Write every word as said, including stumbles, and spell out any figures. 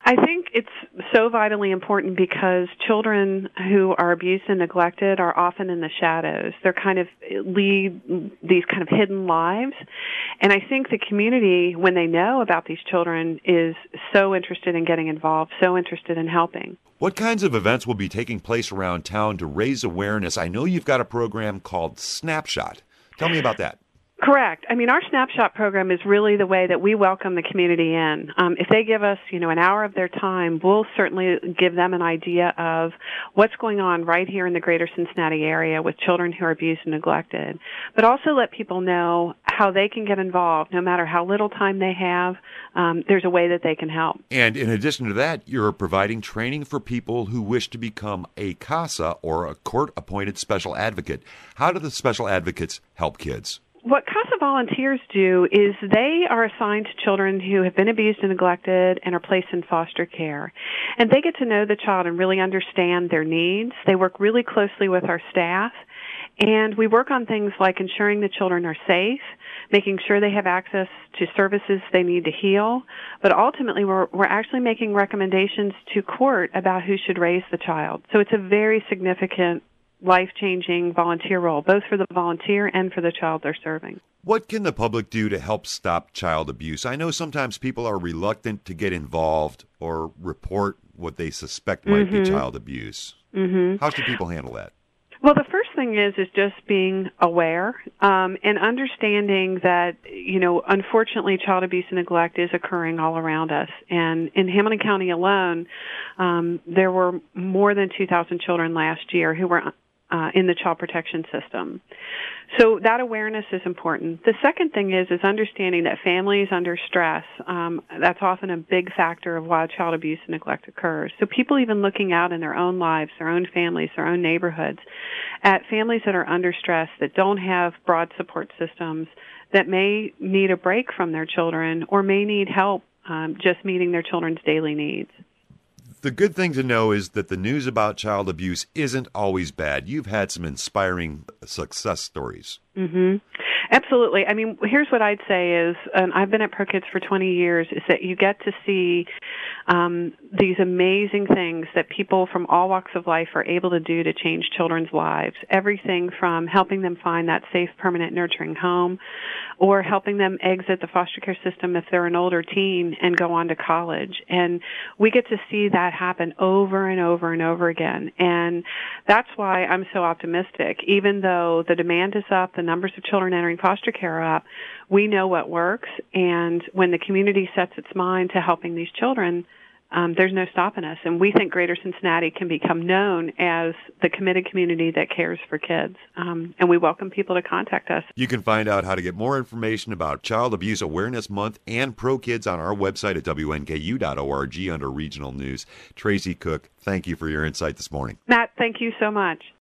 I think it's so vitally important because children who are abused and neglected are often in the shadows. They're kind of lead these kind of hidden lives. And I think the community, when they know about these children, is so interested in getting involved, so interested in helping. What kinds of events will be taking place around town to raise awareness? I know you've got a program called Snapshot. Tell me about that. Correct. I mean, our Snapshot program is really the way that we welcome the community in. Um, if they give us, you know, an hour of their time, we'll certainly give them an idea of what's going on right here in the greater Cincinnati area with children who are abused and neglected, but also let people know how they can get involved. No matter how little time they have, um, there's a way that they can help. And in addition to that, you're providing training for people who wish to become a CASA, or a court-appointed special advocate. How do the special advocates help kids? What CASA volunteers do is they are assigned to children who have been abused and neglected and are placed in foster care. And they get to know the child and really understand their needs. They work really closely with our staff. And we work on things like ensuring the children are safe, making sure they have access to services they need to heal. But ultimately, we're, we're actually making recommendations to court about who should raise the child. So it's a very significant life-changing volunteer role, both for the volunteer and for the child they're serving. What can the public do to help stop child abuse? I know sometimes people are reluctant to get involved or report what they suspect might mm-hmm. be child abuse. Mm-hmm. How should people handle that? Well, the first thing is is just being aware um, and understanding that, you know, unfortunately, child abuse and neglect is occurring all around us. And in Hamilton County alone, um, there were more than two thousand children last year who were Uh, in the child protection system. So that awareness is important. The second thing is is understanding that families under stress, um, that's often a big factor of why child abuse and neglect occurs. So people even looking out in their own lives, their own families, their own neighborhoods, at families that are under stress, that don't have broad support systems, that may need a break from their children or may need help um, just meeting their children's daily needs. The good thing to know is that the news about child abuse isn't always bad. You've had some inspiring success stories. Mm-hmm. Absolutely. I mean, here's what I'd say is, and I've been at ProKids for twenty years, is that you get to see um, these amazing things that people from all walks of life are able to do to change children's lives. Everything from helping them find that safe, permanent, nurturing home, or helping them exit the foster care system if they're an older teen and go on to college. And we get to see that happen over and over and over again. And that's why I'm so optimistic. Even though the demand is up, the numbers of children entering foster care are up, we know what works. And when the community sets its mind to helping these children, Um, there's no stopping us. And we think Greater Cincinnati can become known as the committed community that cares for kids. Um, and we welcome people to contact us. You can find out how to get more information about Child Abuse Awareness Month and ProKids on our website at W N K U dot org under Regional News. Tracy Cook, thank you for your insight this morning. Matt, thank you so much.